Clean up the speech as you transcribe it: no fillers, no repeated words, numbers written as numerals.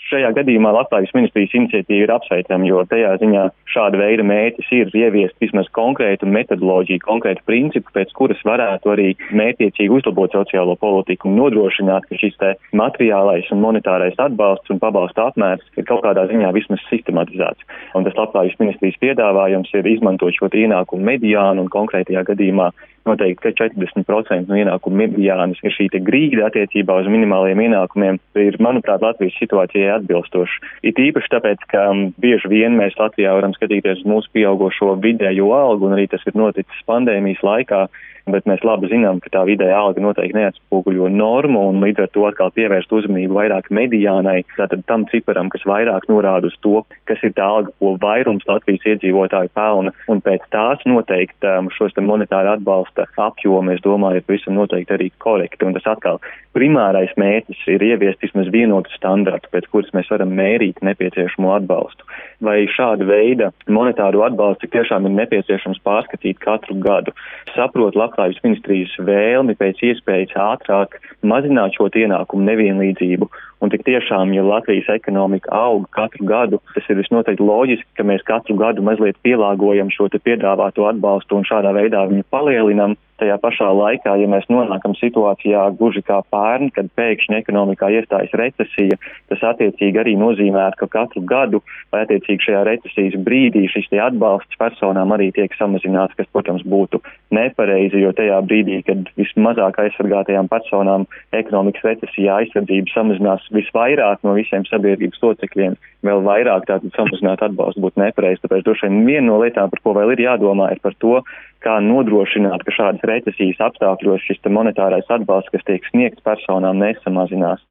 Šajā gadījumā Labklājības ministrijas iniciatīva ir apsveicama, jo tajā ziņā šāda veida mērķis ir ieviest vismaz konkrētu metodoloģiju, konkrētu principu, pēc kuras varētu arī mērķiecīgi uzlabot sociālo politiku un nodrošināt, ka šis te materiālais un monetārais atbalsts un pabalsta apmērs ir kaut kādā ziņā vismaz sistematizēts. Un tas Labklājības ministrijas piedāvājums ir izmantot šo ienākumu mediānu un konkrētajā gadījumā noteikti, ka 40% no ienākumu mediānas ir šī te grīda attiecībā uz minimāliem ienākumiem, ir, manuprāt, Latvijas situācijai atbilstoši. It īpaši tāpēc, ka bieži vien mēs Latvijā varam skatīties uz mūsu pieaugošo vidējo algu, un arī tas ir noticis pandēmijas laikā, bet mēs labi zinām, ka tā vidēja alga noteikti neatspoguļo normu, un līdz ar to atkal pievērst uzmanību vairāk mediānai, tātad tam ciparam, kas vairāk norāda uz to, kas ir tā alga, ko vairums Latvijas iedzīvotāju pelna, un pēc tās noteikti šos te monetāra atbalsta apjomu, es domāju, ir pavisam noteikti arī korekti, un tas atkal primārais mērķis ir ieviest vismaz vienotu standartu, pēc kuras mēs varam mērīt nepieciešamo atbalstu. Vai šāda veida monetāro atbalstu tiešām ir nepieciešams pārskatīt katru gadu. Saprotu Labklājības ministrijas vēlmi pēc iespējas ātrāk mazināt šo ienākumu nevienlīdzību, un tik tiešām, ja Latvijas ekonomika aug katru gadu, tas ir visnotaļ loģiski, ka mēs katru gadu mazliet pielāgojam šo te piedāvāto atbalstu un šādā veidā viņu palielinam. Tajā pašā laikā, ja mēs nonākam situācijā gluži kā pērn, kad pēkšņi ekonomikā iestājas recesija, tas attiecīgi arī nozīmē, ka katru gadu vai attiecīgi šajā recesijas brīdī šis te atbalsts personām arī tiek samazināts, kas, protams, būtu nepareizi, jo tajā brīdī, kad vismazāk aizsargātajām personām ekonomikas recesijā aizsardzība samazinās visvairāk no visiem sabiedrības locekļiem, vēl vairāk tātad samazināt atbalstu būtu nepareizi. Tāpēc droši vien viena no lietām, par ko vēl ir jādomā, ir par to, kā nodrošināt, ka šādas recesijas apstākļos šis monetārais atbalsts, kas tiek sniegts personām, nesamazinās.